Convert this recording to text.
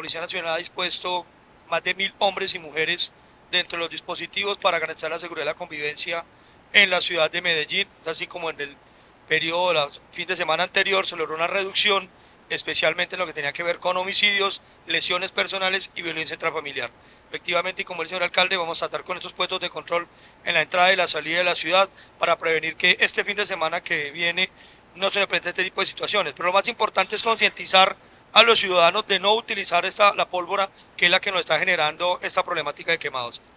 Policía Nacional ha dispuesto más de 1.000 hombres y mujeres dentro de los dispositivos para garantizar la seguridad y la convivencia en la ciudad de Medellín, así como en el periodo, el fin de semana anterior, se logró una reducción, especialmente en lo que tenía que ver con homicidios, lesiones personales y violencia intrafamiliar. Efectivamente, y como el señor alcalde, vamos a tratar con estos puestos de control en la entrada y la salida de la ciudad para prevenir que este fin de semana que viene no se le presente este tipo de situaciones. Pero lo más importante es concientizar a los ciudadanos de no utilizar la pólvora que es la que nos está generando esta problemática de quemados.